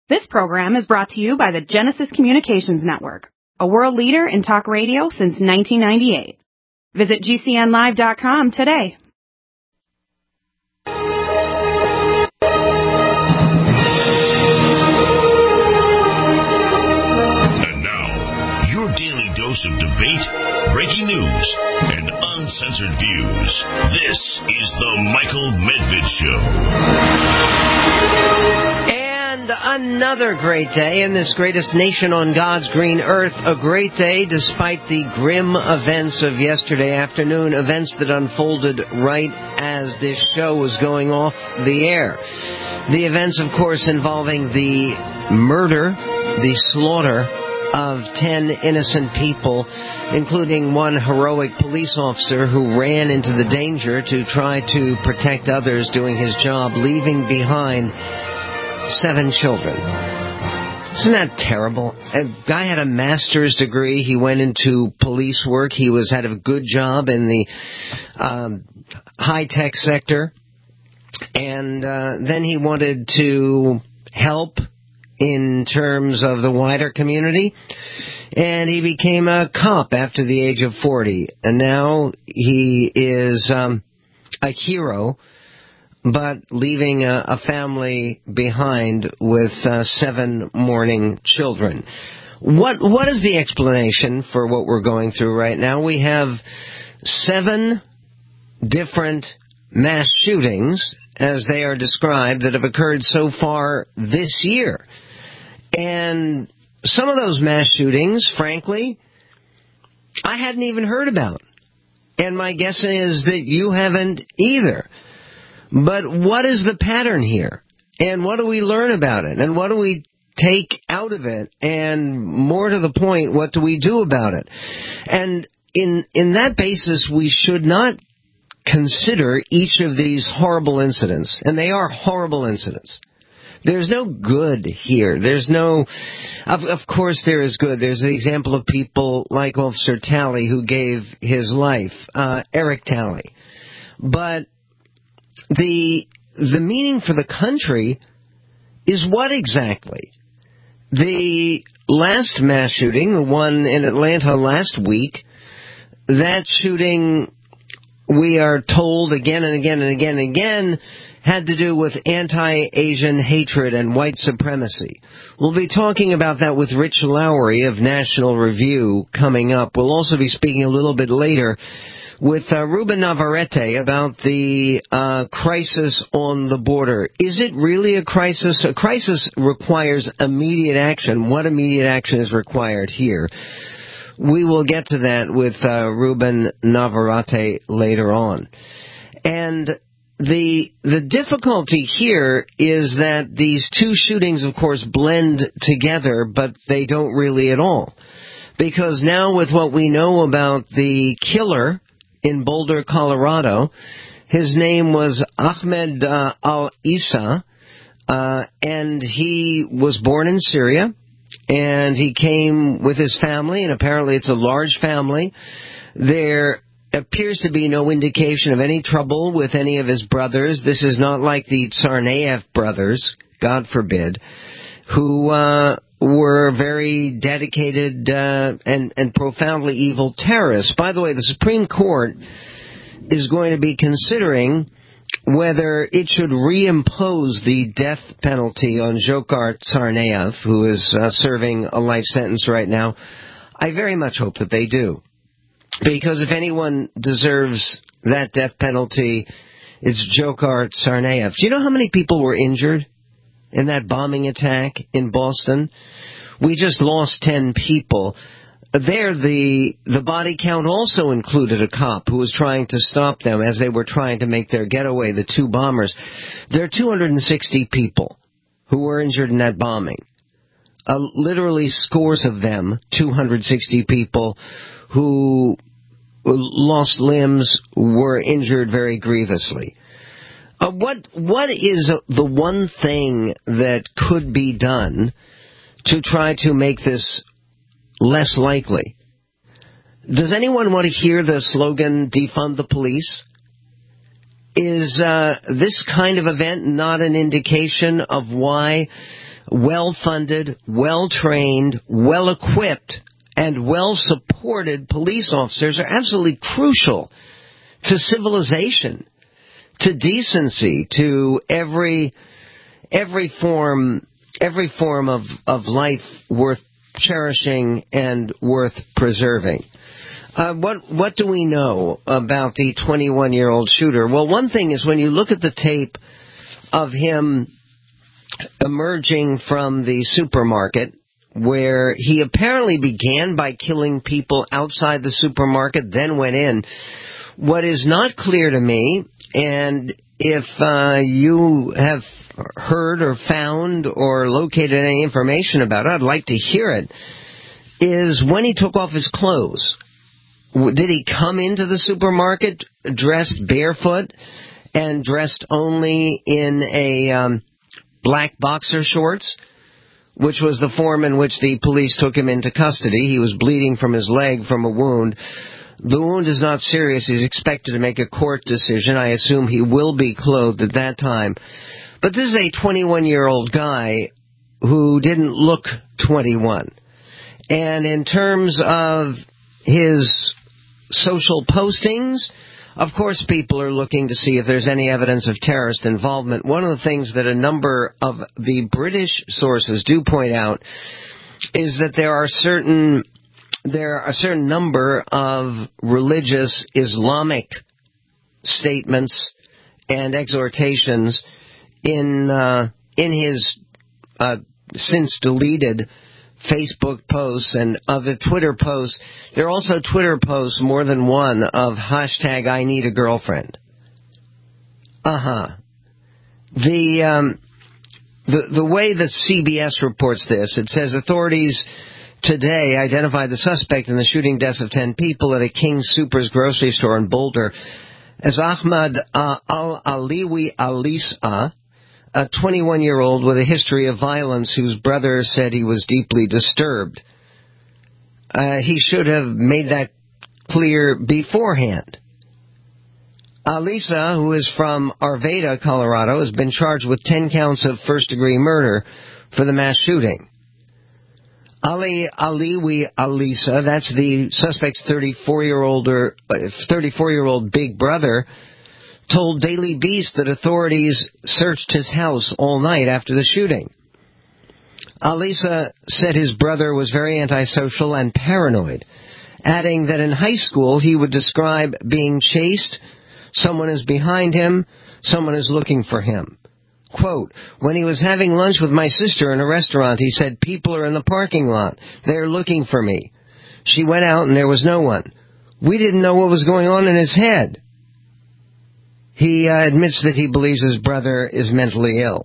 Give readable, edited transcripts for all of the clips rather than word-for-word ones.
This program is brought to you by the Genesis Communications Network, a world leader in talk radio since 1998. Visit GCNlive.com today. And now, your daily dose of debate, breaking news, and uncensored views. This is the Michael Medved Show. And another great day in this greatest nation on God's green earth. A great day despite the grim events of yesterday afternoon, events that unfolded right as this show was going off the air. The events, of course, involving the murder, the slaughter of 10 innocent people, including one heroic police officer who ran into the danger to try to protect others doing his job, leaving behind 7 children. Isn't that terrible? A guy had a master's degree. He went into police work. He had a good job in the high-tech sector. And then he wanted to help in terms of the wider community. And he became a cop after the age of 40. And now he is a hero, but leaving a family behind with 7 mourning children. What is the explanation for what we're going through right now? We have 7 different mass shootings, as they are described, that have occurred so far this year. And some of those mass shootings, frankly, I hadn't even heard about. And my guess is that you haven't either. But what is the pattern here? And what do we learn about it? And what do we take out of it? And more to the point, what do we do about it? And in that basis, we should not consider each of these horrible incidents. And they are horrible incidents. There's no good here. There's no... Of course there is good. There's the example of people like Officer Talley, who gave his life, Eric Talley. But the meaning for the country is what exactly? The last mass shooting, the one in Atlanta last week, that shooting, we are told again and again and again and again, had to do with anti-Asian hatred and white supremacy. We'll be talking about that with Rich Lowry of National Review coming up. We'll also be speaking a little bit later with Ruben Navarrete about the crisis on the border. Is it really a crisis? A crisis requires immediate action. What immediate action is required here? We will get to that with Ruben Navarrete later on. And the difficulty here is that these 2 shootings, of course, blend together, but they don't really at all. Because now with what we know about the killer in Boulder, Colorado, his name was Ahmed al-Issa, and he was born in Syria, and he came with his family, and apparently it's a large family. There appears to be no indication of any trouble with any of his brothers. This is not like the Tsarnaev brothers, God forbid, who were very dedicated and profoundly evil terrorists. By the way, the Supreme Court is going to be considering whether it should reimpose the death penalty on Dzhokhar Tsarnaev, who is serving a life sentence right now. I very much hope that they do. Because if anyone deserves that death penalty, it's Dzhokhar Tsarnaev. Do you know how many people were injured in that bombing attack in Boston? We just lost 10 people. There, the body count also included a cop who was trying to stop them as they were trying to make their getaway, the 2 bombers. There are 260 people who were injured in that bombing. Literally scores of them, 260 people, who lost limbs, were injured very grievously. What is the one thing that could be done to try to make this less likely? Does anyone want to hear the slogan, defund the police? Is this kind of event not an indication of why well-funded, well-trained, well-equipped, and well-supported police officers are absolutely crucial to civilization, to decency, to every form of life worth cherishing and worth preserving. What do we know about the 21-year-old shooter? Well, one thing is when you look at the tape of him emerging from the supermarket, where he apparently began by killing people outside the supermarket, then went in. What is not clear to me, and if you have heard or found or located any information about it, I'd like to hear it, is when he took off his clothes. Did he come into the supermarket dressed barefoot and dressed only in a black boxer shorts, which was the form in which the police took him into custody? He was bleeding from his leg from a wound. The wound is not serious. He's expected to make a court decision. I assume he will be clothed at that time. But this is a 21-year-old guy who didn't look 21. And in terms of his social postings, of course people are looking to see if there's any evidence of terrorist involvement. One of the things that a number of the British sources do point out is that there are a certain number of religious Islamic statements and exhortations in his since deleted Facebook posts and other Twitter posts. There are also Twitter posts, more than one, of hashtag I need a girlfriend. The way that CBS reports this, it says authorities today identified the suspect in the shooting deaths of 10 people at a King Soopers grocery store in Boulder as Ahmad Al-Aliwi Alisa, a 21-year-old with a history of violence whose brother said he was deeply disturbed. He should have made that clear beforehand. Alisa, who is from Arvada, Colorado, has been charged with 10 counts of first-degree murder for the mass shooting. Aliwi Alisa, that's the suspect's 34-year-old big brother, told Daily Beast that authorities searched his house all night after the shooting. Alisa said his brother was very antisocial and paranoid, adding that in high school he would describe being chased, someone is behind him, someone is looking for him. Quote, when he was having lunch with my sister in a restaurant, he said, people are in the parking lot. They're looking for me. She went out and there was no one. We didn't know what was going on in his head. He admits that he believes his brother is mentally ill.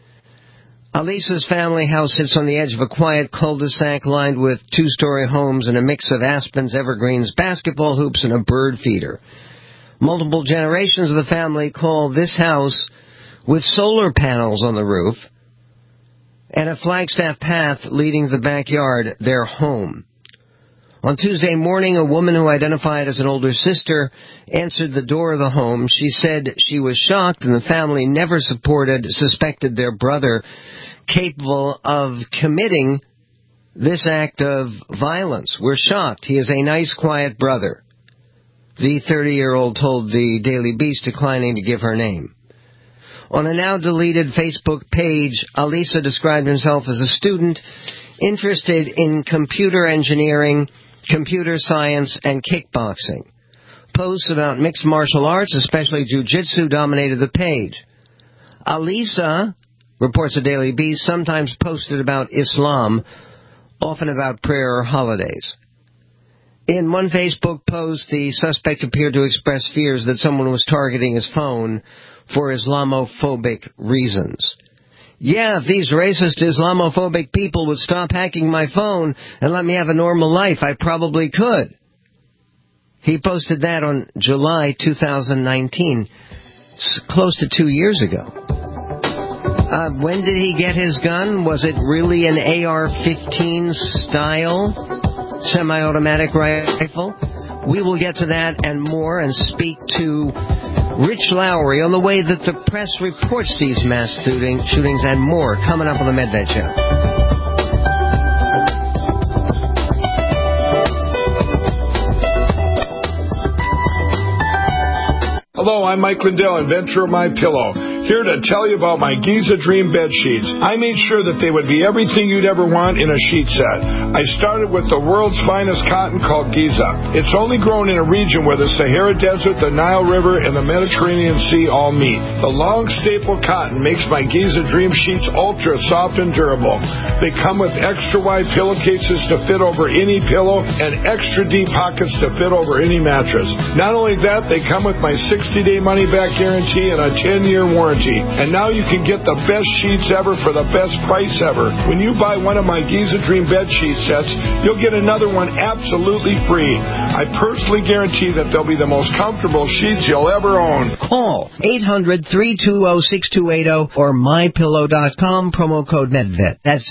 Alisa's family house sits on the edge of a quiet cul-de-sac lined with two-story homes and a mix of aspens, evergreens, basketball hoops, and a bird feeder. Multiple generations of the family call this house, with solar panels on the roof and a flagstaff path leading to the backyard, their home. On Tuesday morning, a woman who identified as an older sister answered the door of the home. She said she was shocked and the family never suspected their brother capable of committing this act of violence. We're shocked. He is a nice, quiet brother, the 30-year-old told the Daily Beast, declining to give her name. On a now-deleted Facebook page, Alisa described himself as a student interested in computer engineering, computer science, and kickboxing. Posts about mixed martial arts, especially jiu-jitsu, dominated the page. Alisa, reports the Daily Beast, sometimes posted about Islam, often about prayer or holidays. In one Facebook post, the suspect appeared to express fears that someone was targeting his phone for Islamophobic reasons. Yeah, if these racist Islamophobic people would stop hacking my phone and let me have a normal life, I probably could. He posted that on July 2019, close to 2 years ago. When did he get his gun? Was it really an AR-15 style semi-automatic rifle? We will get to that and more and speak to Rich Lowry on the way that the press reports these mass shootings and more coming up on the Medved Show. Hello, I'm Mike Lindell, inventor of MyPillow, here to tell you about my Giza Dream bed sheets. I made sure that they would be everything you'd ever want in a sheet set. I started with the world's finest cotton called Giza. It's only grown in a region where the Sahara Desert, the Nile River, and the Mediterranean Sea all meet. The long staple cotton makes my Giza Dream sheets ultra soft and durable. They come with extra wide pillowcases to fit over any pillow and extra deep pockets to fit over any mattress. Not only that, they come with my 60-day money-back guarantee and a 10-year warranty. And now you can get the best sheets ever for the best price ever. When you buy one of my Giza Dream bed sheet sets, you'll get another one absolutely free. I personally guarantee that they'll be the most comfortable sheets you'll ever own. Call 800-320-6280 or MyPillow.com, promo code Medved. That's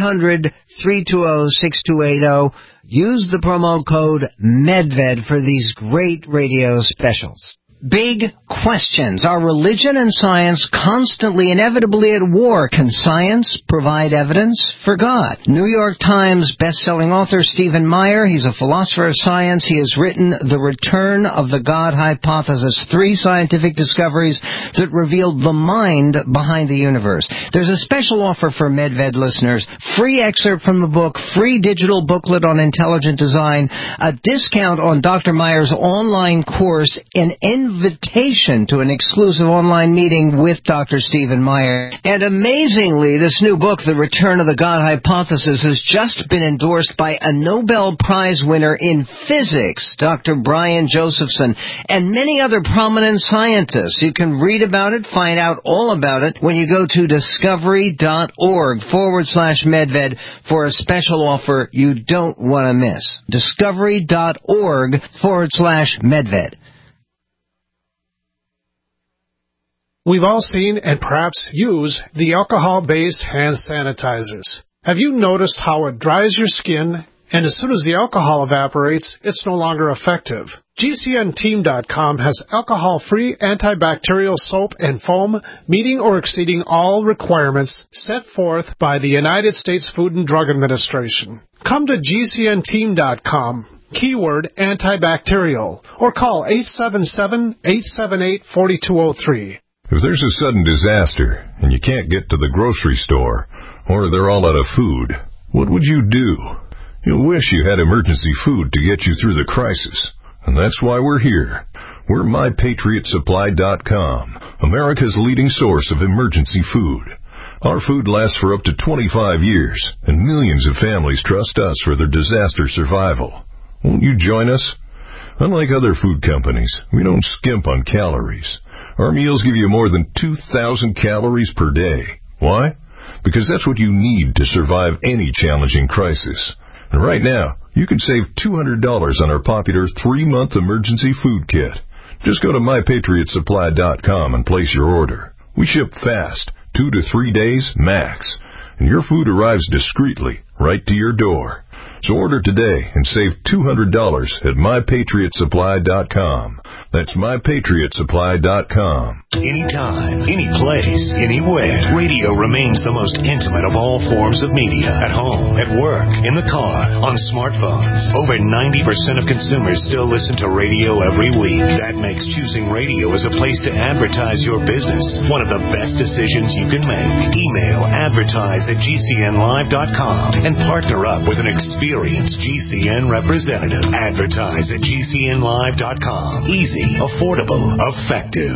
800-320-6280. Use the promo code Medved for these great radio specials. Big questions. Are religion and science constantly, inevitably at war? Can science provide evidence for God? New York Times best-selling author Stephen Meyer, he's a philosopher of science. He has written The Return of the God Hypothesis, 3 scientific discoveries that revealed the mind behind the universe. There's a special offer for Medved listeners. Free excerpt from the book, free digital booklet on intelligent design, a discount on Dr. Meyer's online course, an invitation to an exclusive online meeting with Dr. Stephen Meyer. And amazingly, this new book, The Return of the God Hypothesis, has just been endorsed by a Nobel Prize winner in physics, Dr. Brian Josephson, and many other prominent scientists. You can read about it, find out all about it when you go to discovery.org/Medved for a special offer you don't want to miss. Discovery.org/Medved. We've all seen and perhaps use the alcohol-based hand sanitizers. Have you noticed how it dries your skin, and as soon as the alcohol evaporates, it's no longer effective? GCNteam.com has alcohol-free antibacterial soap and foam meeting or exceeding all requirements set forth by the United States Food and Drug Administration. Come to GCNteam.com. Keyword antibacterial, or call 877-878-4203. If there's a sudden disaster and you can't get to the grocery store, or they're all out of food, what would you do? You'll wish you had emergency food to get you through the crisis. And that's why we're here. We're MyPatriotSupply.com, America's leading source of emergency food. Our food lasts for up to 25 years, and millions of families trust us for their disaster survival. Won't you join us? Unlike other food companies, we don't skimp on calories. Our meals give you more than 2,000 calories per day. Why? Because that's what you need to survive any challenging crisis. And right now, you can save $200 on our popular 3-month emergency food kit. Just go to MyPatriotSupply.com and place your order. We ship fast, 2 to 3 days max, and your food arrives discreetly right to your door. So order today and save $200 at MyPatriotSupply.com. That's MyPatriotSupply.com. Anytime, any place, anywhere, radio remains the most intimate of all forms of media. At home, at work, in the car, on smartphones. Over 90% of consumers still listen to radio every week. That makes choosing radio as a place to advertise your business one of the best decisions you can make. Email advertise@GCNlive.com and partner up with an experienced GCN representative. Advertise at GCNlive.com. Easy, affordable, effective.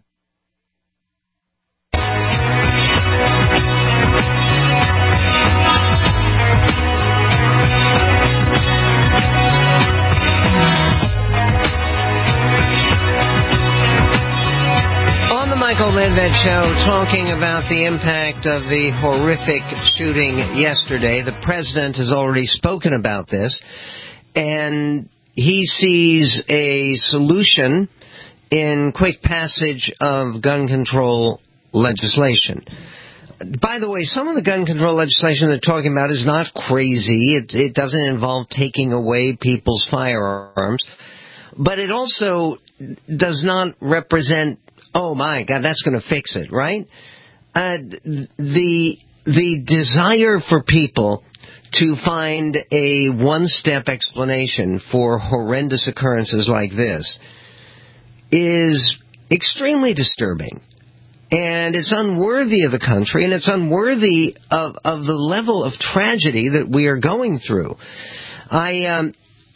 On the Michael Medved Show, talking about the impact of the horrific shooting yesterday. The president has already spoken about this, and he sees a solution in quick passage of gun control legislation. By the way, some of the gun control legislation they're talking about is not crazy. It doesn't involve taking away people's firearms. But it also does not represent oh my God, that's going to fix it, right? The desire for people to find a one-step explanation for horrendous occurrences like this is extremely disturbing. And it's unworthy of the country, and it's unworthy of the level of tragedy that we are going through. I'm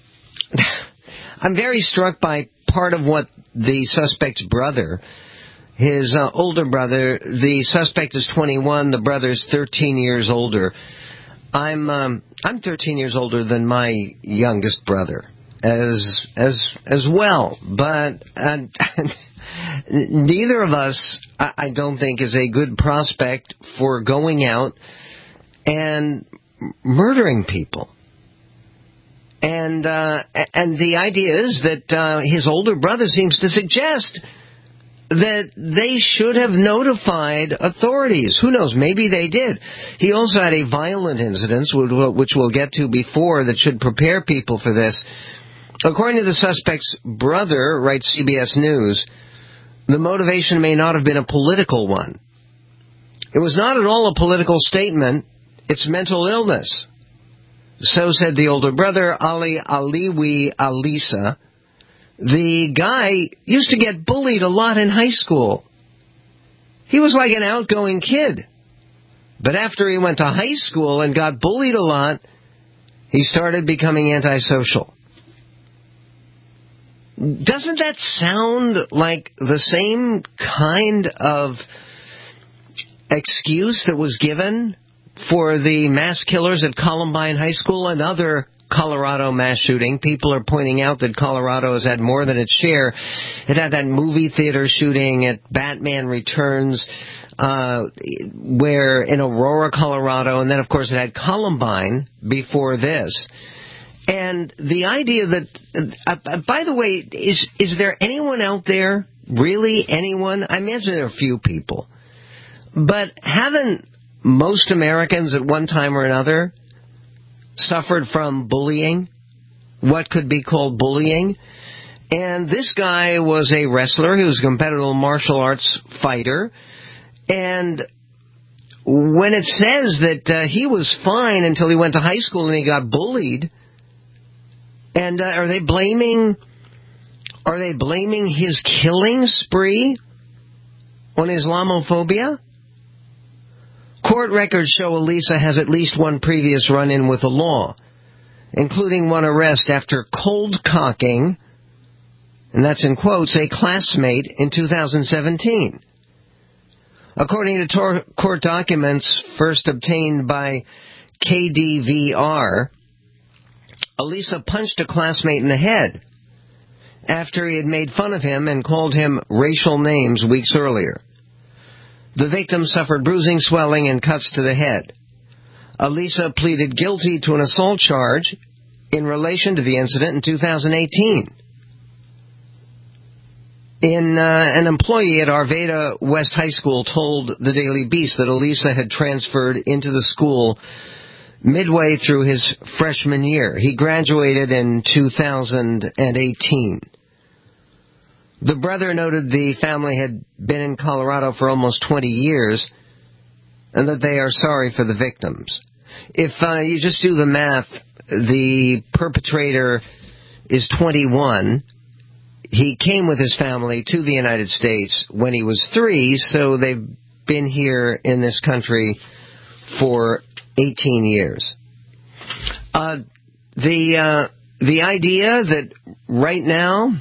very struck by part of what the suspect's brother, his older brother, the suspect is 21, the brother's 13 years older. I'm 13 years older than my youngest brother as well, but neither of us, I don't think, is a good prospect for going out and murdering people. And the idea is that his older brother seems to suggest that they should have notified authorities. Who knows? Maybe they did. He also had a violent incident, which we'll get to before, that should prepare people for this. According to the suspect's brother, writes CBS News, the motivation may not have been a political one. It was not at all a political statement. It's mental illness. So said the older brother, Ali Aliwi Alisa. The guy used to get bullied a lot in high school. He was like an outgoing kid. But after he went to high school and got bullied a lot, he started becoming antisocial. Doesn't that sound like the same kind of excuse that was given for the mass killers at Columbine High School and other Colorado mass shooting? People are pointing out that Colorado has had more than its share. It had that movie theater shooting at Batman Returns, where in Aurora, Colorado, and then, of course, it had Columbine before this. And the idea that, by the way, is there anyone out there, really anyone? I imagine there are a few people. But haven't most Americans at one time or another suffered from bullying, what could be called bullying? And this guy was a wrestler. He was a competitive martial arts fighter. And when it says that he was fine until he went to high school and he got bullied, and are they blaming his killing spree on Islamophobia? Court records show Alisa has at least one previous run-in with the law, including one arrest after cold-cocking, and that's in quotes, a classmate in 2017. According to court documents first obtained by KDVR, Alisa punched a classmate in the head after he had made fun of him and called him racial names weeks earlier. The victim suffered bruising, swelling, and cuts to the head. Alisa pleaded guilty to an assault charge in relation to the incident in 2018. An employee at Arvada West High School told the Daily Beast that Alisa had transferred into the school midway through his freshman year. He graduated in 2018. The brother noted the family had been in Colorado for almost 20 years and that they are sorry for the victims. If you just do the math, the perpetrator is 21. He came with his family to the United States when he was 3, so they've been here in this country for 18 years. The idea that right now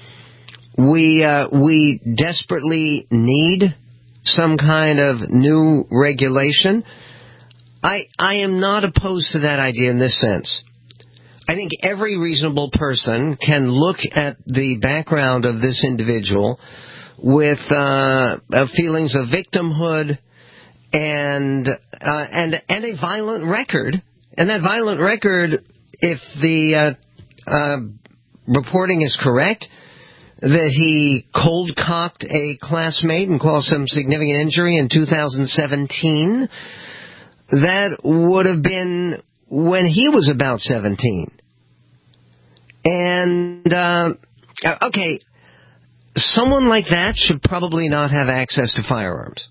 we desperately need some kind of new regulation, I am not opposed to that idea in this sense. I think every reasonable person can look at the background of this individual with feelings of victimhood and a violent record. And that violent record, if the reporting is correct, that he cold-cocked a classmate and caused some significant injury in 2017, that would have been when he was about 17. And, okay, someone like that should probably not have access to firearms.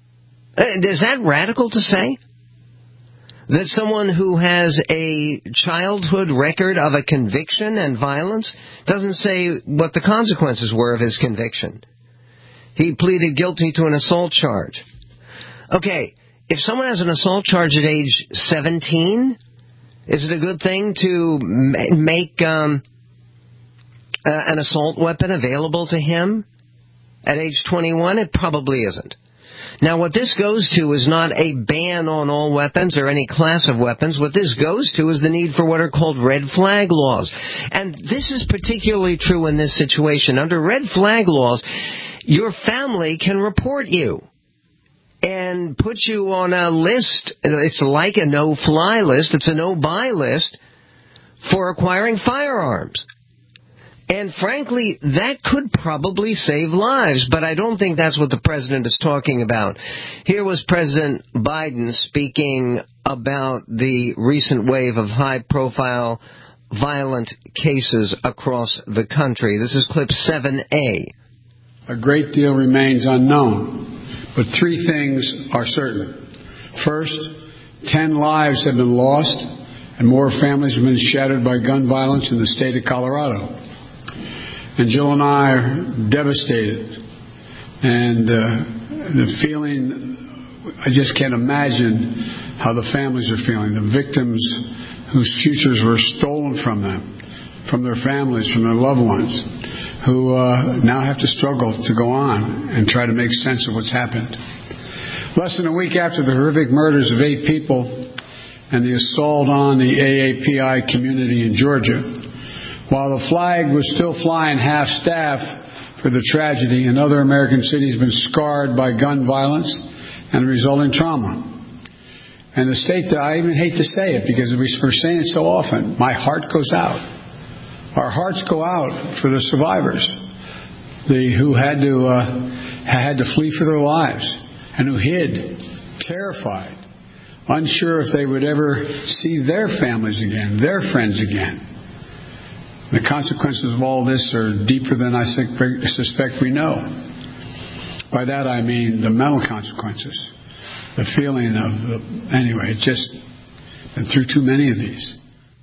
Is that radical to say? That someone who has a childhood record of a conviction and violence doesn't say what the consequences were of his conviction. He pleaded guilty to an assault charge. Okay, if someone has an assault charge at age 17, is it a good thing to make an assault weapon available to him at age 21? It probably isn't. Now, what this goes to is not a ban on all weapons or any class of weapons. What this goes to is the need for what are called red flag laws. And this is particularly true in this situation. Under red flag laws, your family can report you and put you on a list. It's like a no-fly list. It's a no-buy list for acquiring firearms. And frankly, that could probably save lives, but I don't think that's what the president is talking about. Here was President Biden speaking about the recent wave of high-profile violent cases across the country. This is clip 7A. A great deal remains unknown, but three things are certain. First, 10 lives have been lost, and more families have been shattered by gun violence in the state of Colorado. And Jill and I are devastated. And the feeling, I just can't imagine how the families are feeling. The victims whose futures were stolen from them, from their families, from their loved ones, who now have to struggle to go on and try to make sense of what's happened. Less than a week after the horrific murders of 8 people and the assault on the AAPI community in Georgia, while the flag was still flying half-staff for the tragedy, another American city has been scarred by gun violence and resulting trauma. And the state, I even hate to say it because we're saying it so often, my heart goes out. Our hearts go out for the survivors who had to flee for their lives and who hid, terrified, unsure if they would ever see their families again, their friends again. The consequences of all this are deeper than I suspect we know. By that I mean the mental consequences, the feeling of, anyway, just been through too many of these.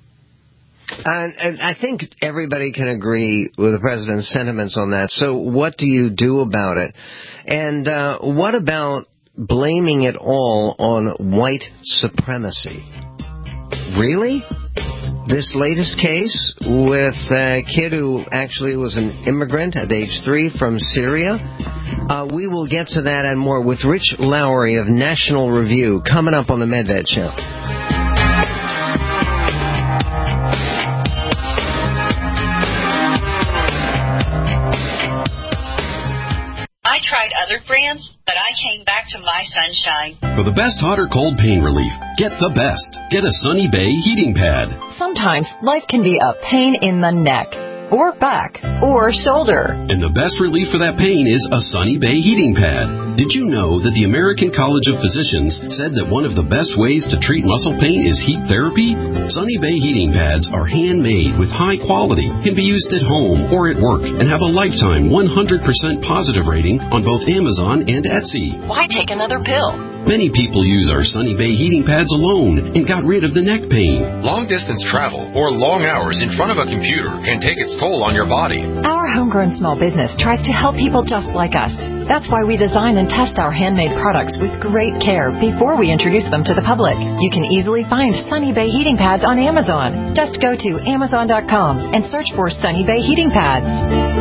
And I think everybody can agree with the president's sentiments on that. So what do you do about it? And what about blaming it all on white supremacy? Really? This latest case with a kid who actually was an immigrant at age 3 from Syria. We will get to that and more with Rich Lowry of National Review coming up on the MedVed Show. I tried other brands, but I came back to My Sunshine. For the best hot or cold pain relief, get the best. Get a Sunny Bay heating pad. Sometimes life can be a pain in the neck, or back, or shoulder. And the best relief for that pain is a Sunny Bay heating pad. Did you know that the American College of Physicians said that one of the best ways to treat muscle pain is heat therapy? Sunny Bay heating pads are handmade with high quality, can be used at home or at work, and have a lifetime 100% positive rating on both Amazon and Etsy. Why take another pill? Many people use our Sunny Bay heating pads alone and got rid of the neck pain. Long-distance travel or long hours in front of a computer can take its toll on your body. Our homegrown small business tries to help people just like us. That's why we design and test our handmade products with great care before we introduce them to the public. You can easily find Sunny Bay heating pads on Amazon. Just go to Amazon.com and search for Sunny Bay heating pads.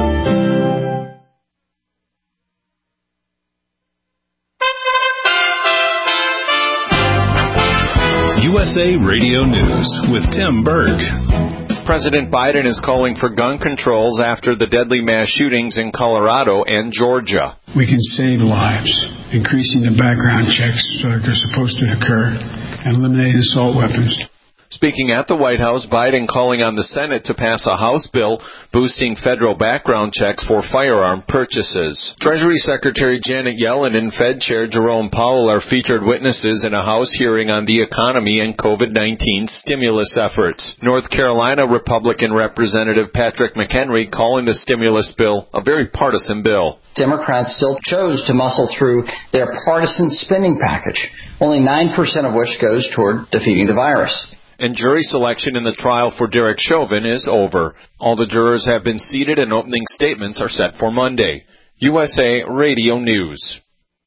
USA Radio News with Tim Berg. President Biden is calling for gun controls after the deadly mass shootings in Colorado and Georgia. We can save lives, increasing the background checks that are supposed to occur, and eliminating assault weapons. Speaking at the White House, Biden calling on the Senate to pass a House bill boosting federal background checks for firearm purchases. Treasury Secretary Janet Yellen and Fed Chair Jerome Powell are featured witnesses in a House hearing on the economy and COVID-19 stimulus efforts. North Carolina Republican Representative Patrick McHenry calling the stimulus bill a very partisan bill. Democrats still chose to muscle through their partisan spending package, only 9% of which goes toward defeating the virus. And jury selection in the trial for Derek Chauvin is over. All the jurors have been seated and opening statements are set for Monday. USA Radio News.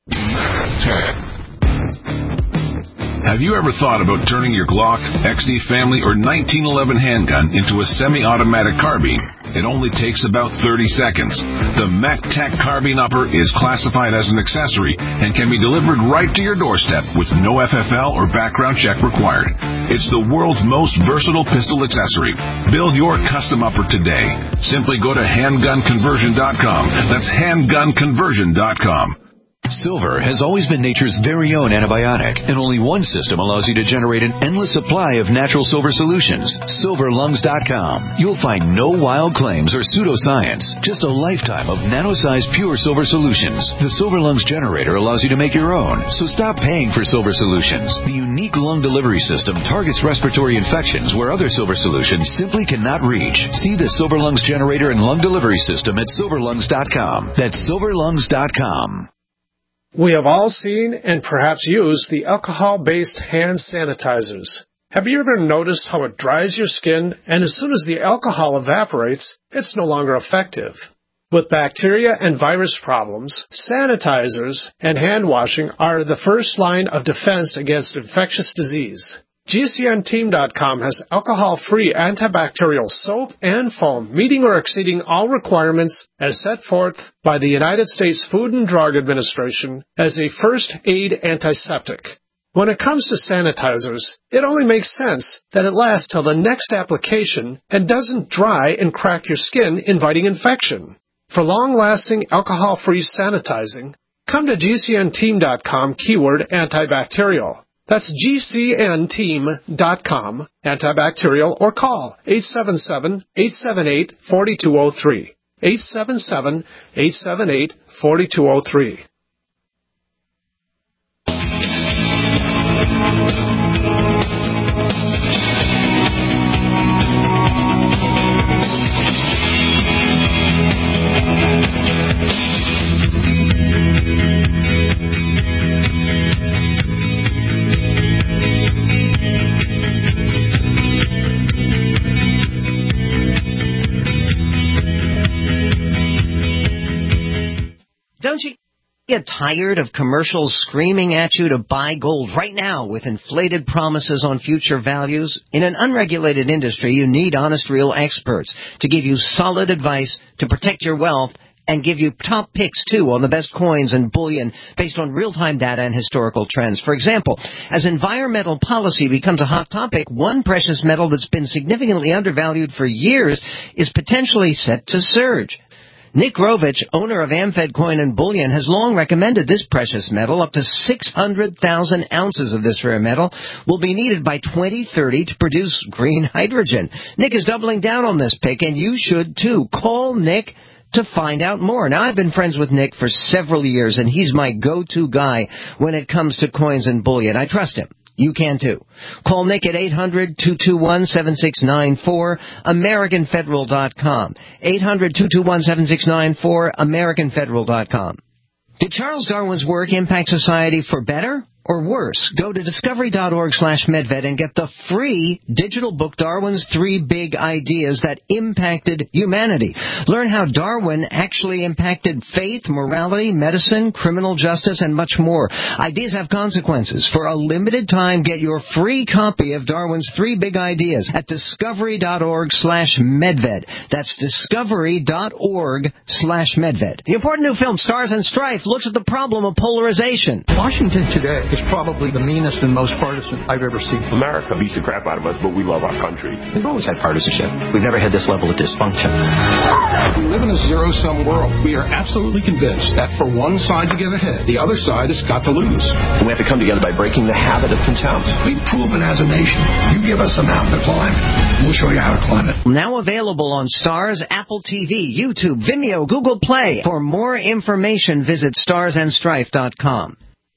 Have you ever thought about turning your Glock, XD Family, or 1911 handgun into a semi-automatic carbine? It only takes about 30 seconds. The MacTac Carbine Upper is classified as an accessory and can be delivered right to your doorstep with no FFL or background check required. It's the world's most versatile pistol accessory. Build your custom upper today. Simply go to handgunconversion.com. That's handgunconversion.com. Silver has always been nature's very own antibiotic, and only one system allows you to generate an endless supply of natural silver solutions. SilverLungs.com. You'll find no wild claims or pseudoscience, just a lifetime of nano-sized pure silver solutions. The Silver Lungs generator allows you to make your own, so stop paying for silver solutions. The unique lung delivery system targets respiratory infections where other silver solutions simply cannot reach. See the Silver Lungs generator and lung delivery system at SilverLungs.com. That's SilverLungs.com. We have all seen and perhaps used the alcohol-based hand sanitizers. Have you ever noticed how it dries your skin, and as soon as the alcohol evaporates, it's no longer effective? With bacteria and virus problems, sanitizers and hand washing are the first line of defense against infectious disease. GCNteam.com has alcohol-free antibacterial soap and foam meeting or exceeding all requirements as set forth by the United States Food and Drug Administration as a first aid antiseptic. When it comes to sanitizers, it only makes sense that it lasts till the next application and doesn't dry and crack your skin, inviting infection. For long-lasting alcohol-free sanitizing, come to GCNteam.com keyword antibacterial. That's GCNteam.com, antibacterial, or call 877-878-4203. 877-878-4203. Don't you get tired of commercials screaming at you to buy gold right now with inflated promises on future values? In an unregulated industry, you need honest, real experts to give you solid advice to protect your wealth and give you top picks, too, on the best coins and bullion based on real-time data and historical trends. For example, as environmental policy becomes a hot topic, one precious metal that's been significantly undervalued for years is potentially set to surge. Nick Rovich, owner of Amfed Coin and Bullion, has long recommended this precious metal. Up to 600,000 ounces of this rare metal will be needed by 2030 to produce green hydrogen. Nick is doubling down on this pick, and you should too. Call Nick to find out more. Now, I've been friends with Nick for several years, and he's my go-to guy when it comes to coins and bullion. I trust him. You can too. Call Nick at 800-221-7694, AmericanFederal.com. 800-221-7694, AmericanFederal.com. Did Charles Darwin's work impact society for better or worse? Go to discovery.org/medved and get the free digital book, Darwin's 3 Big Ideas That Impacted Humanity. Learn how Darwin actually impacted faith, morality, medicine, criminal justice, and much more. Ideas have consequences. For a limited time, get your free copy of Darwin's 3 Big Ideas at discovery.org/medved. That's discovery.org/medved. The important new film, Stars and Strife, looks at the problem of polarization. Washington today It's probably the meanest and most partisan I've ever seen. America beats the crap out of us, but we love our country. We've always had partisanship. We've never had this level of dysfunction. We live in a zero-sum world. We are absolutely convinced that for one side to get ahead, the other side has got to lose. We have to come together by breaking the habit of contempt. We've proven as a nation, you give us a mountain to climb, we'll show you how to climb it. Now available on Starz, Apple TV, YouTube, Vimeo, Google Play. For more information, visit starsandstrife.com.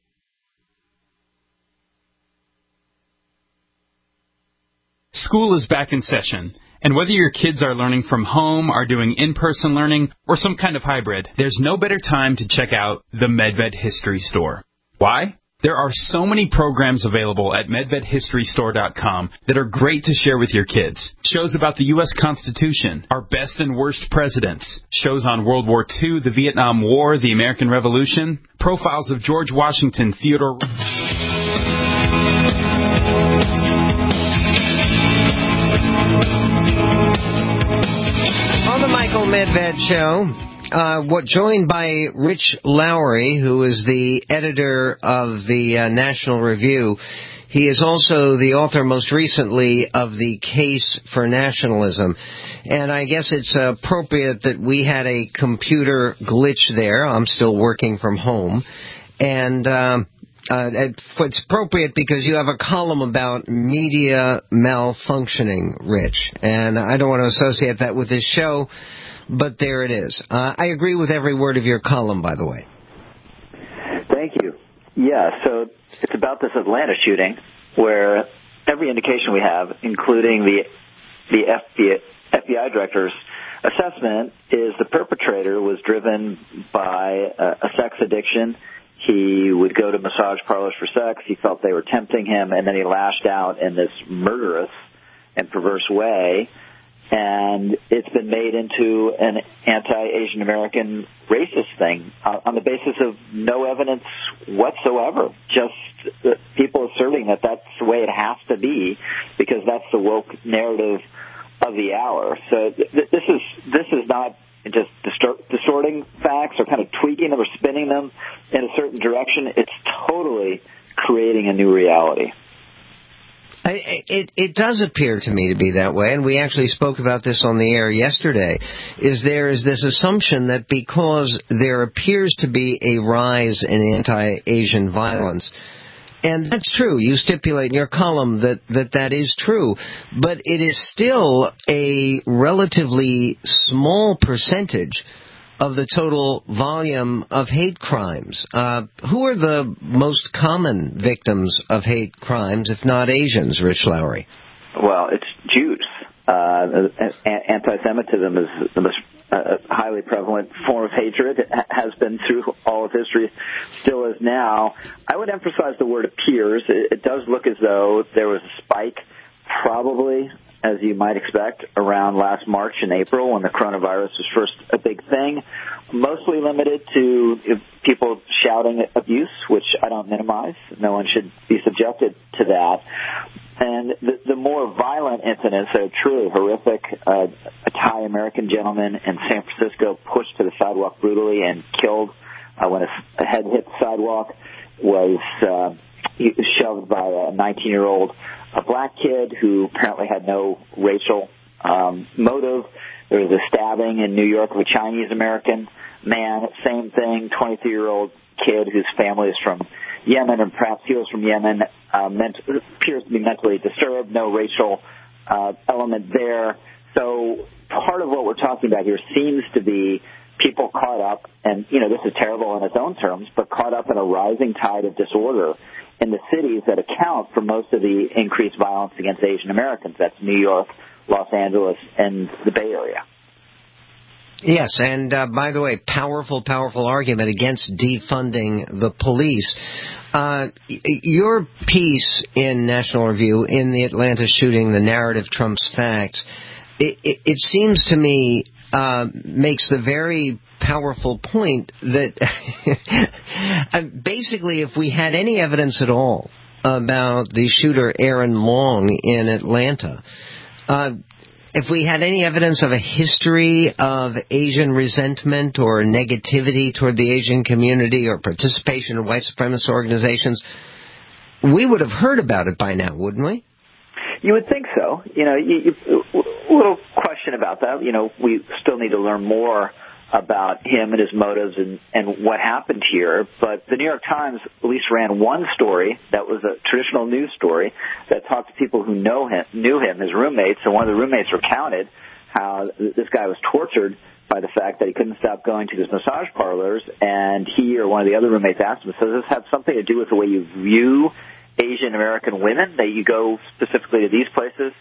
School is back in session, and whether your kids are learning from home, are doing in-person learning, or some kind of hybrid, there's no better time to check out the MedVed History Store. Why? There are so many programs available at MedvedHistoryStore.com that are great to share with your kids. Shows about the U.S. Constitution, our best and worst presidents, shows on World War II, the Vietnam War, the American Revolution, profiles of George Washington, Theodore... On the Michael Medved Show, joined by Rich Lowry, who is the editor of the National Review. He is also the author, most recently, of The Case for Nationalism. And I guess it's appropriate that we had a computer glitch there. I'm still working from home. And it's appropriate because you have a column about media malfunctioning, Rich. And I don't want to associate that with this show, but there it is. I agree with every word of your column, by the way. Thank you. Yeah, so it's about this Atlanta shooting where every indication we have, including the FBI director's assessment, is the perpetrator was driven by a sex addiction. He would go to massage parlors for sex. He felt they were tempting him, and then he lashed out in this murderous and perverse way. And it's been made into an anti-Asian American racist thing on the basis of no evidence whatsoever. Just people asserting that that's the way it has to be because that's the woke narrative of the hour. So this is not just distorting facts or kind of tweaking them or spinning them in a certain direction. It's totally creating a new reality. It does appear to me to be that way, and we actually spoke about this on the air yesterday, there is this assumption that because there appears to be a rise in anti-Asian violence, and that's true, you stipulate in your column that is true, but it is still a relatively small percentage of the total volume of hate crimes. Who are the most common victims of hate crimes, if not Asians, Rich Lowry? Well, it's Jews. Anti-Semitism is the most highly prevalent form of hatred. It has been through all of history, still is now. I would emphasize the word appears. It does look as though there was a spike, probably, as you might expect, around last March and April when the coronavirus was first a big thing, mostly limited to people shouting abuse, which I don't minimize. No one should be subjected to that. And the more violent incidents that are truly horrific, a Thai-American gentleman in San Francisco pushed to the sidewalk brutally and killed when his head hit the sidewalk, was shoved by a 19-year-old black kid who apparently had no racial motive. There was a stabbing in New York of a Chinese-American man. Same thing, 23-year-old kid whose family is from Yemen, and perhaps he was from Yemen, appears to be mentally disturbed, no racial element there. So part of what we're talking about here seems to be people caught up, and, this is terrible in its own terms, but caught up in a rising tide of disorder in the cities that account for most of the increased violence against Asian Americans. That's New York, Los Angeles, and the Bay Area. Yes, and by the way, powerful argument against defunding the police. Your piece in National Review, in the Atlanta shooting, The Narrative Trumps Facts, it seems to me makes the very powerful point that basically if we had any evidence at all about the shooter Aaron Long in Atlanta, if we had any evidence of a history of Asian resentment or negativity toward the Asian community or participation in white supremacist organizations, we would have heard about it by now, wouldn't we? You would think so. A little question about that. We still need to learn more about him and his motives and what happened here. But the New York Times at least ran one story that was a traditional news story that talked to people who knew him, his roommates, and one of the roommates recounted how this guy was tortured by the fact that he couldn't stop going to these massage parlors, and he or one of the other roommates asked him, so does this have something to do with the way you view Asian American women, that you go specifically to these places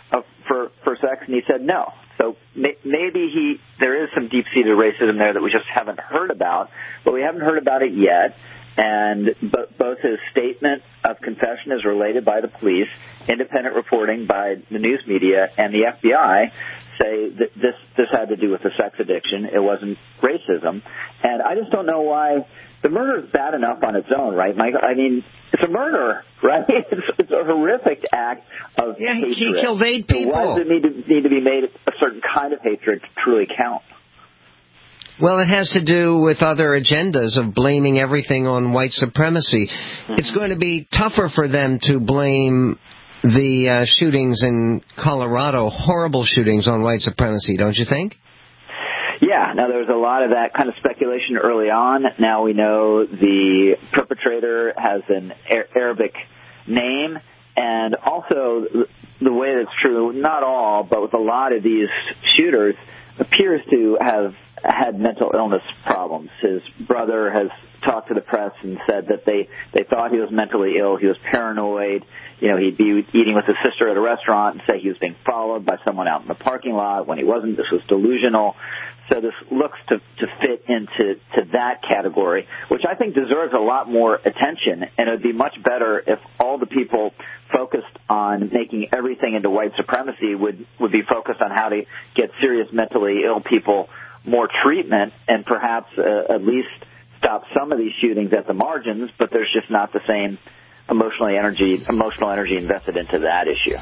for sex? And he said no. So maybe there is some deep-seated racism there that we just haven't heard about, but we haven't heard about it yet. And both his statement of confession is related by the police, independent reporting by the news media, and the FBI say that this had to do with the sex addiction. It wasn't racism. And I just don't know why. The murder is bad enough on its own, right, Michael? I mean, it's a murder, right? It's a horrific act of hatred. He killed 8 people. So why does it need to be made a certain kind of hatred to truly count? Well, it has to do with other agendas of blaming everything on white supremacy. Mm-hmm. It's going to be tougher for them to blame the shootings in Colorado, horrible shootings, on white supremacy, don't you think? Yeah, now there was a lot of that kind of speculation early on. Now we know the perpetrator has an Arabic name, and also the way that's true, not all, but with a lot of these shooters, appears to have had mental illness problems. His brother has talked to the press and said that they thought he was mentally ill. He was paranoid. He'd be eating with his sister at a restaurant and say he was being followed by someone out in the parking lot when he wasn't. This was delusional. So this looks to fit into that category, which I think deserves a lot more attention, and it would be much better if all the people focused on making everything into white supremacy would be focused on how to get serious mentally ill people more treatment and perhaps at least stop some of these shootings at the margins, but there's just not the same emotional energy invested into that issue.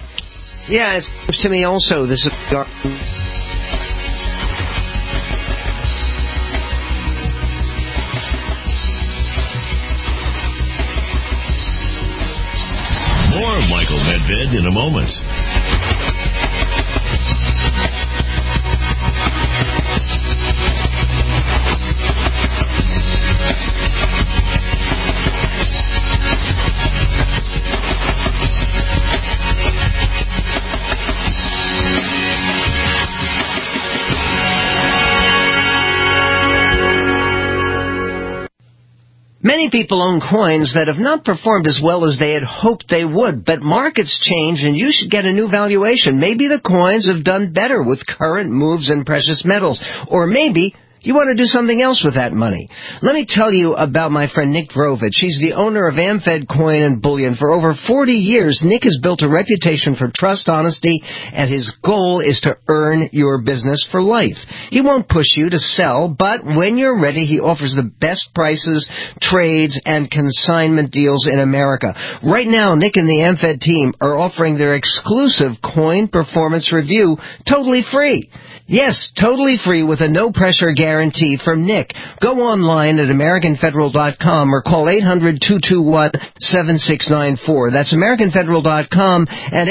Yeah, it seems to me also this is more Michael Medved in a moment. Many people own coins that have not performed as well as they had hoped they would, but markets change and you should get a new valuation. Maybe the coins have done better with current moves in precious metals, or maybe you want to do something else with that money. Let me tell you about my friend Nick Vrovich. He's the owner of AmFed Coin and Bullion. For over 40 years, Nick has built a reputation for trust, honesty, and his goal is to earn your business for life. He won't push you to sell, but when you're ready, he offers the best prices, trades, and consignment deals in America. Right now, Nick and the AmFed team are offering their exclusive coin performance review totally free. Yes, totally free with a no-pressure guarantee from Nick. Go online at AmericanFederal.com or call 800-221-7694. That's AmericanFederal.com and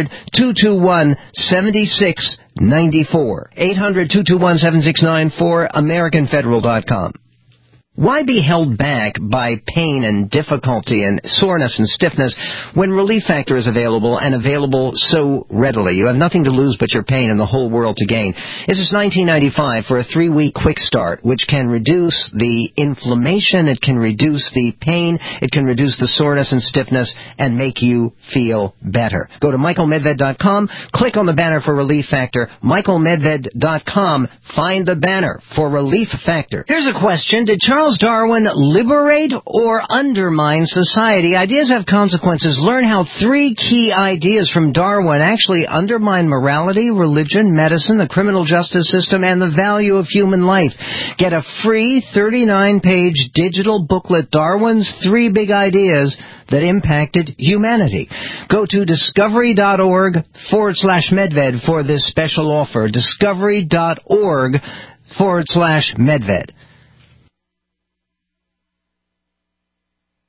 800-221-7694. 800-221-7694, AmericanFederal.com. Why be held back by pain and difficulty and soreness and stiffness when Relief Factor is available and available so readily? You have nothing to lose but your pain and the whole world to gain. This is $19.95 for a 3-week quick start, which can reduce the inflammation, it can reduce the pain, it can reduce the soreness and stiffness, and make you feel better. Go to michaelmedved.com, click on the banner for Relief Factor, michaelmedved.com, find the banner for Relief Factor. Here's a question. Did Charles Darwin liberate or undermine society? Ideas have consequences. Learn how 3 key ideas from Darwin actually undermine morality, religion, medicine, the criminal justice system, and the value of human life. Get a free 39-page digital booklet, Darwin's 3 Big Ideas that Impacted Humanity. Go to discovery.org/Medved for this special offer. Discovery.org/Medved.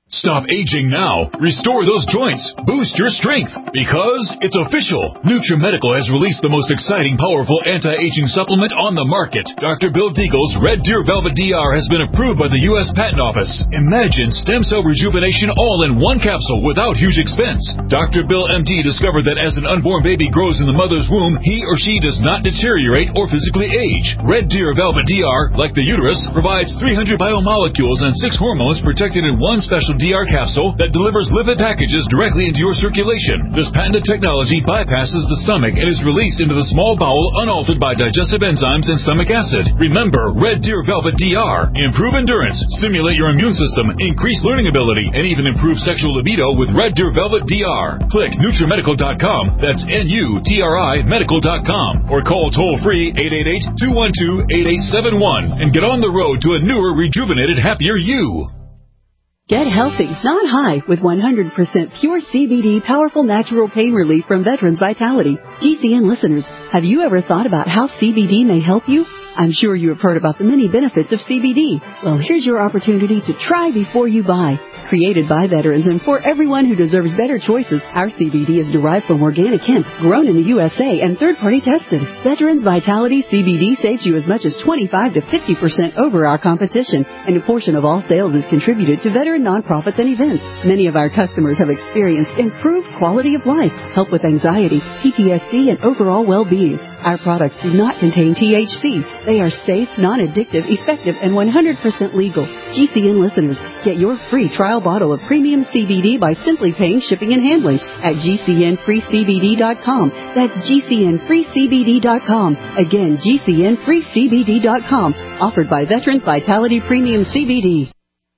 Stop aging now. Restore those joints. Boost your strength. Because it's official. NutriMedical has released the most exciting, powerful anti-aging supplement on the market. Dr. Bill Deagle's Red Deer Velvet DR has been approved by the U.S. Patent Office. Imagine stem cell rejuvenation all in one capsule without huge expense. Dr. Bill MD discovered that as an unborn baby grows in the mother's womb, he or she does not deteriorate or physically age. Red Deer Velvet DR, like the uterus, provides 300 biomolecules and 6 hormones protected in one special DR capsule that delivers lipid packages directly into your circulation. This patented technology bypasses the stomach and is released into the small bowel unaltered by digestive enzymes and stomach acid. Remember, Red Deer Velvet DR. Improve endurance, stimulate your immune system, increase learning ability, and even improve sexual libido with Red Deer Velvet DR. Click NutriMedical.com, that's NUTRI Medical.com, or call toll-free 888-212-8871 and get on the road to a newer, rejuvenated, happier you. Get healthy, not high, with 100% pure CBD powerful natural pain relief from Veterans Vitality. GCN listeners, have you ever thought about how CBD may help you? I'm sure you have heard about the many benefits of CBD. Well, here's your opportunity to try before you buy. Created by veterans and for everyone who deserves better choices, our CBD is derived from organic hemp, grown in the USA and third-party tested. Veterans Vitality CBD saves you as much as 25 to 50% over our competition, and a portion of all sales is contributed to veteran nonprofits and events. Many of our customers have experienced improved quality of life, help with anxiety, PTSD, and overall well-being. Our products do not contain THC. They are safe, non-addictive, effective, and 100% legal. GCN listeners, get your free trial bottle of premium CBD by simply paying shipping and handling at GCNFreeCBD.com. That's GCNFreeCBD.com. Again, GCNFreeCBD.com. Offered by Veterans Vitality Premium CBD.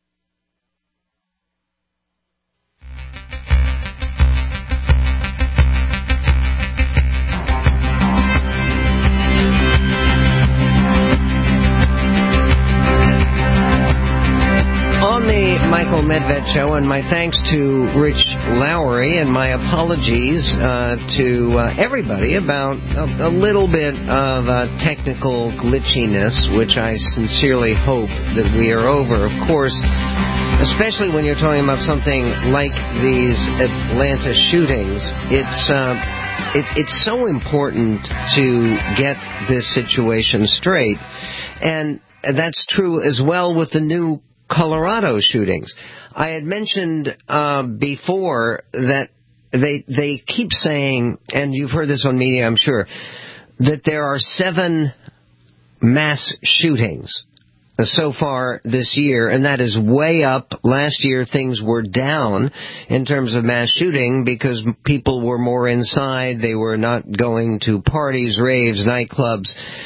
Michael Medved Show, and my thanks to Rich Lowry, and my apologies to everybody about a little bit of technical glitchiness, which I sincerely hope that we are over. Of course, especially when you're talking about something like these Atlanta shootings, it's so important to get this situation straight, and that's true as well with the new Colorado shootings. I had mentioned before that they keep saying, and you've heard this on media, I'm sure, that there are 7 mass shootings so far this year, and that is way up. Last year things were down in terms of mass shooting because people were more inside. They were not going to parties, raves, nightclubs.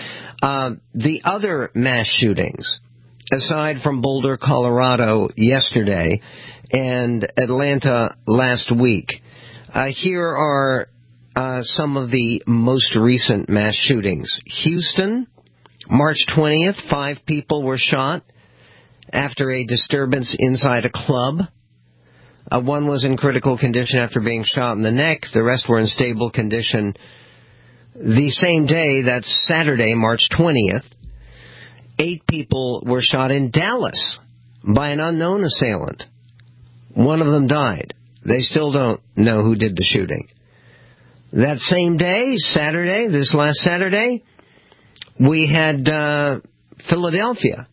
The other mass shootings, aside from Boulder, Colorado yesterday and Atlanta last week, here are some of the most recent mass shootings. Houston, March 20th, 5 people were shot after a disturbance inside a club. One was in critical condition after being shot in the neck. The rest were in stable condition. The same day, that's Saturday, March 20th, 8 people were shot in Dallas by an unknown assailant. One of them died. They still don't know who did the shooting. That same day, Saturday, this last Saturday, we had Philadelphia,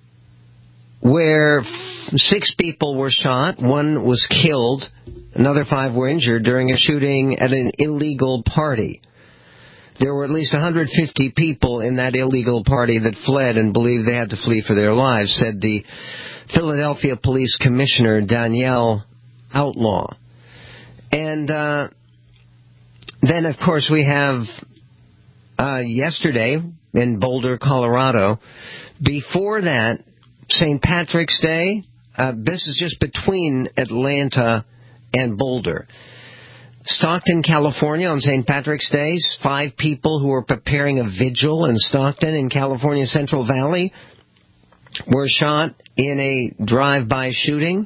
where 6 people were shot. 1 was killed. Another 5 were injured during a shooting at an illegal party. There were at least 150 people in that illegal party that fled and believed they had to flee for their lives, said the Philadelphia Police Commissioner, Danielle Outlaw. And then, of course, we have yesterday in Boulder, Colorado. Before that, St. Patrick's Day. This is just between Atlanta and Boulder. Stockton, California, on St. Patrick's Day, 5 people who were preparing a vigil in Stockton in California Central Valley were shot in a drive-by shooting.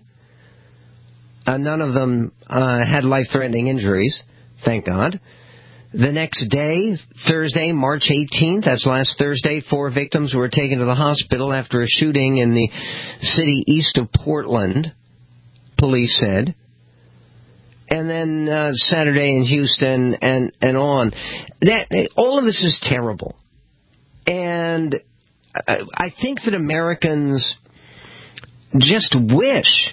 None of them had life-threatening injuries, thank God. The next day, Thursday, March 18th, that's last Thursday, 4 victims were taken to the hospital after a shooting in the city east of Portland. police said, and then Saturday in Houston and on. All of this is terrible. And I think that Americans just wish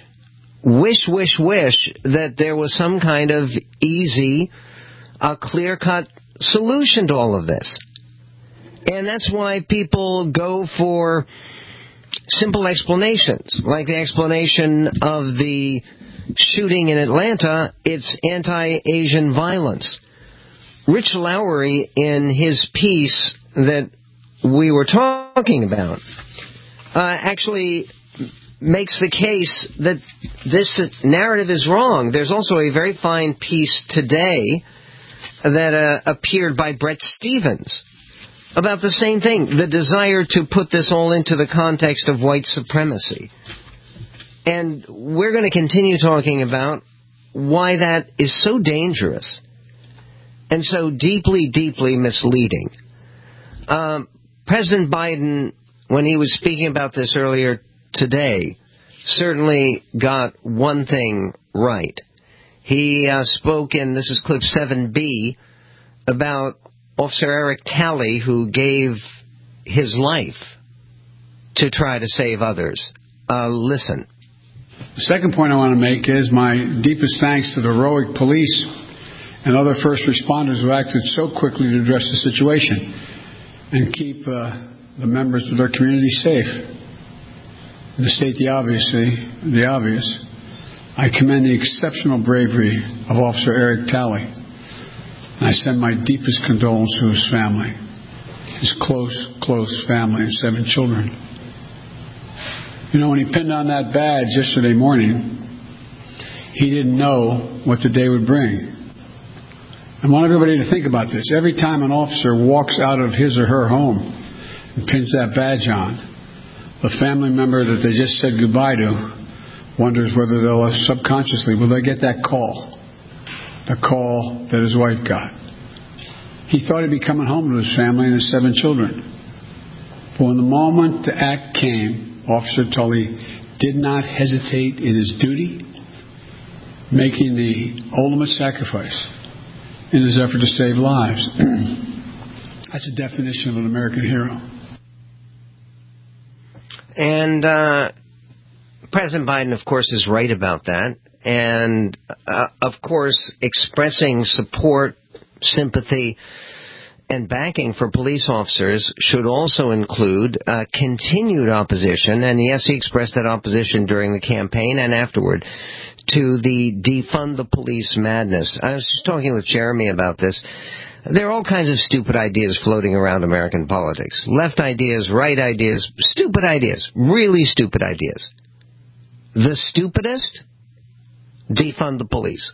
that there was some kind of easy, clear-cut solution to all of this. And that's why people go for simple explanations, like the explanation of the shooting in Atlanta. It's anti-Asian violence. Rich Lowry, in his piece that we were talking about, actually makes the case that this narrative is wrong. There's also a very fine piece today that appeared by Bret Stephens about the same thing, the desire to put this all into the context of white supremacy. And we're going to continue talking about why that is so dangerous and so deeply, deeply misleading. President Biden, when he was speaking about this earlier today, certainly got one thing right. He spoke in, this is clip 7B, about Officer Eric Talley, who gave his life to try to save others. Listen. The second point I want to make is my deepest thanks to the heroic police and other first responders who acted so quickly to address the situation and keep the members of their community safe. And to state the obvious, I commend the exceptional bravery of Officer Eric Talley. And I send my deepest condolence to his family, his close family and 7 children. You know, when he pinned on that badge yesterday morning, he didn't know what the day would bring. I want everybody to think about this. Every time an officer walks out of his or her home and pins that badge on, the family member that they just said goodbye to wonders whether they'll subconsciously, will they get that call? The call that his wife got. He thought he'd be coming home to his family and his 7 children. But when the moment to act came, Officer Tully did not hesitate in his duty, making the ultimate sacrifice in his effort to save lives. That's a definition of an American hero. And President Biden, of course, is right about that. And, of course, expressing support, sympathy, and backing for police officers should also include continued opposition, and yes, he expressed that opposition during the campaign and afterward, to the defund the police madness. I was just talking with Jeremy about this. There are all kinds of stupid ideas floating around American politics. Left ideas, right ideas, stupid ideas, really stupid ideas. The stupidest? Defund the police.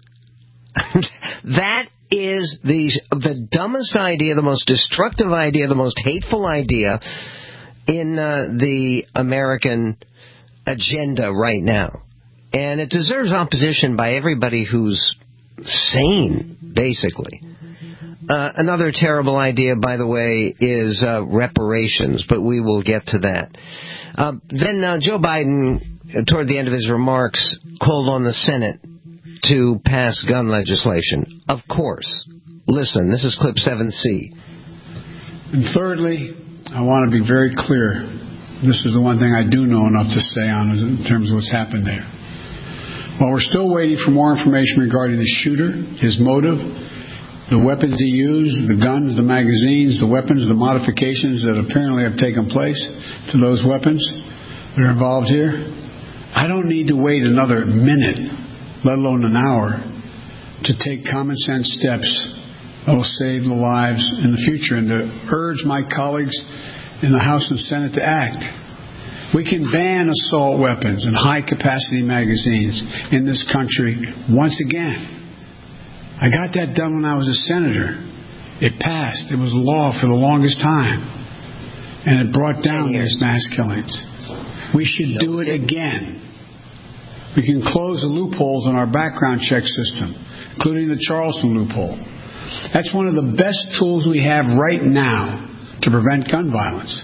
That is the dumbest idea, the most destructive idea, the most hateful idea in the American agenda right now. And it deserves opposition by everybody who's sane, basically. Another terrible idea, by the way, is reparations, but we will get to that. Then Joe Biden, toward the end of his remarks, called on the Senate to pass gun legislation. Of course. Listen, this is clip 7C. And thirdly, I want to be very clear. This is the one thing I do know enough to say on in terms of what's happened there. While we're still waiting for more information regarding the shooter, his motive, the weapons he used, the guns, the magazines, the weapons, the modifications that apparently have taken place to those weapons that are involved here, I don't need to wait another minute, let alone an hour, to take common sense steps that will save the lives in the future and to urge my colleagues in the House and Senate to act. We can ban assault weapons and high-capacity magazines in this country once again. I got that done when I was a senator. It passed. It was law for the longest time. And it brought down these mass killings. We should do it again. We can close the loopholes in our background check system, including the Charleston loophole. That's one of the best tools we have right now to prevent gun violence.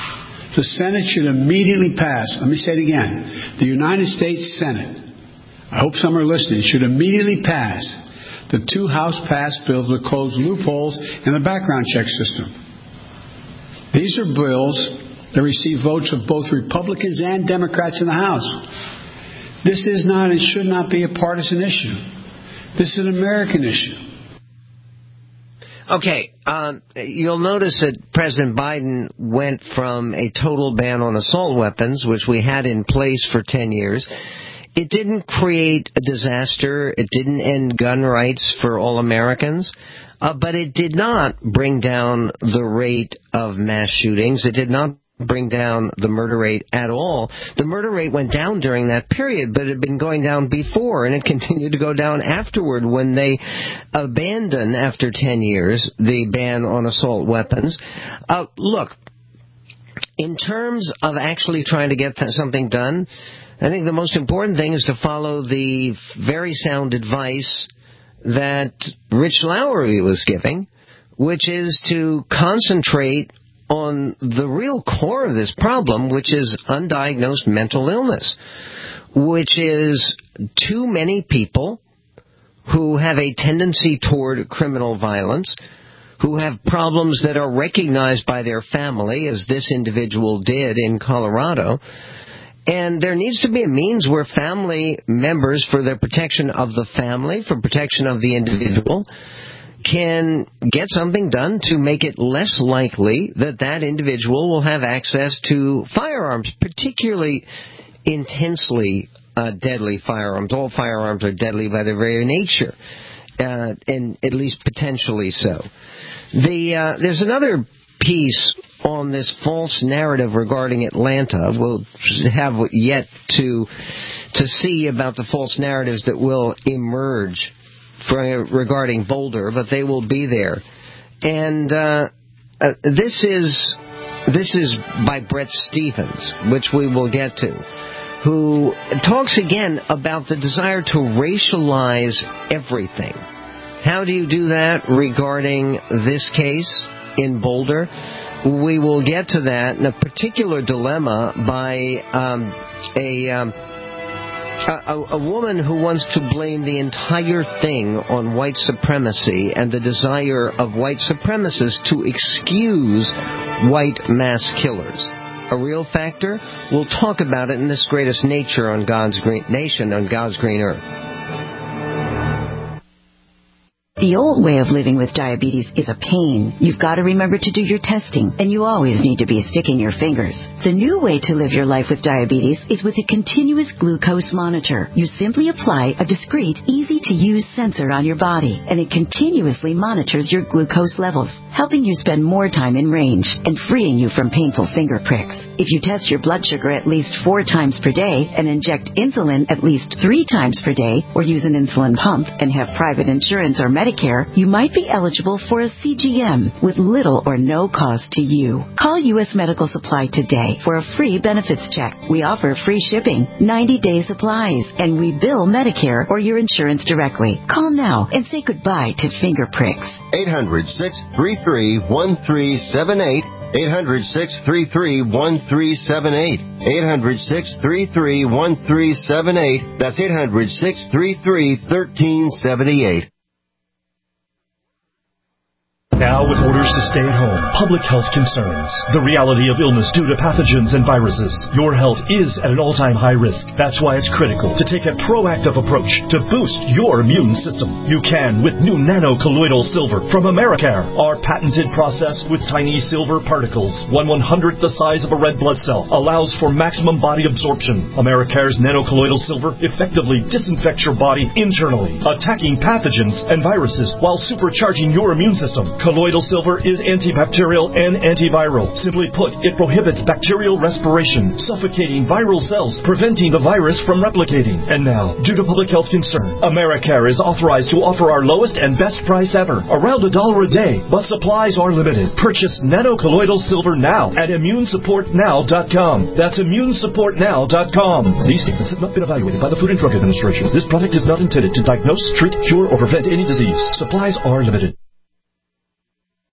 The Senate should immediately pass, let me say it again, the United States Senate, I hope some are listening, should immediately pass the 2 House-passed bills that close loopholes in the background check system. These are bills that receive votes of both Republicans and Democrats in the House. This is not and should not be a partisan issue. This is an American issue. Okay, you'll notice that President Biden went from a total ban on assault weapons, which we had in place for 10 years. It didn't create a disaster. It didn't end gun rights for all Americans. But it did not bring down the rate of mass shootings. It did not bring down the murder rate at all. The murder rate went down during that period, but it had been going down before, and it continued to go down afterward when they abandoned, after 10 years, the ban on assault weapons. Look, in terms of actually trying to get something done, I think the most important thing is to follow the very sound advice that Rich Lowry was giving, which is to concentrate on the real core of this problem, which is undiagnosed mental illness, which is too many people who have a tendency toward criminal violence, who have problems that are recognized by their family, as this individual did in Colorado. And there needs to be a means where family members, for the protection of the family, for protection of the individual, can get something done to make it less likely that that individual will have access to firearms, particularly intensely deadly firearms. All firearms are deadly by their very nature, and at least potentially so. There's another piece on this false narrative regarding Atlanta. We'll have yet to see about the false narratives that will emerge regarding Boulder, but they will be there. And this is by Brett Stevens, which we will get to, who talks again about the desire to racialize everything. How do you do that regarding this case in Boulder? We will get to that in a particular dilemma by a woman who wants to blame the entire thing on white supremacy and the desire of white supremacists to excuse white mass killers. A real factor? We'll talk about it in This Greatest Nature on God's Green Nation, on God's Green Earth. The old way of living with diabetes is a pain. You've got to remember to do your testing, and you always need to be sticking your fingers. The new way to live your life with diabetes is with a continuous glucose monitor. You simply apply a discreet, easy-to-use sensor on your body, and it continuously monitors your glucose levels, helping you spend more time in range and freeing you from painful finger pricks. If you test your blood sugar at least 4 times per day and inject insulin at least 3 times per day, or use an insulin pump and have private insurance or Medicare, you might be eligible for a CGM with little or no cost to you. Call U.S. Medical Supply today for a free benefits check. We offer free shipping, 90-day supplies, and we bill Medicare or your insurance directly. Call now and say goodbye to finger pricks. 800-633-1378. 800-633-1378. 800-633-1378. That's 800-633-1378. Now with orders to stay at home, public health concerns, the reality of illness due to pathogens and viruses, your health is at an all-time high risk. That's why it's critical to take a proactive approach to boost your immune system. You can with new nano-colloidal silver from Americare. Our patented process with tiny silver particles, 1/100th the size of a red blood cell, allows for maximum body absorption. Americare's nano-colloidal silver effectively disinfects your body internally, attacking pathogens and viruses while supercharging your immune system. Colloidal silver is antibacterial and antiviral. Simply put, it prohibits bacterial respiration, suffocating viral cells, preventing the virus from replicating. And now, due to public health concern, Americare is authorized to offer our lowest and best price ever, around $1 a day, but supplies are limited. Purchase nano-colloidal silver now at ImmuneSupportNow.com. That's ImmuneSupportNow.com. These statements have not been evaluated by the Food and Drug Administration. This product is not intended to diagnose, treat, cure, or prevent any disease. Supplies are limited.